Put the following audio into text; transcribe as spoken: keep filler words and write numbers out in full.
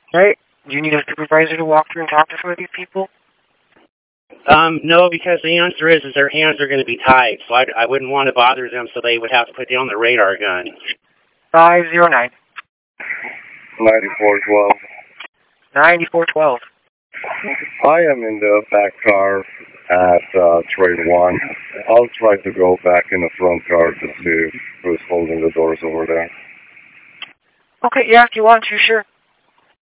Right? Do you need a supervisor to walk through and talk to some of these people? Um, no, because the answer is, is their hands are going to be tied, so I, I wouldn't want to bother them, so they would have to put down the radar gun. five zero nine. ninety-four twelve. ninety-four twelve. I am in the back car at uh, Trade one. I'll try to go back in the front car to see who's holding the doors over there. Okay, yeah, if you want to, sure.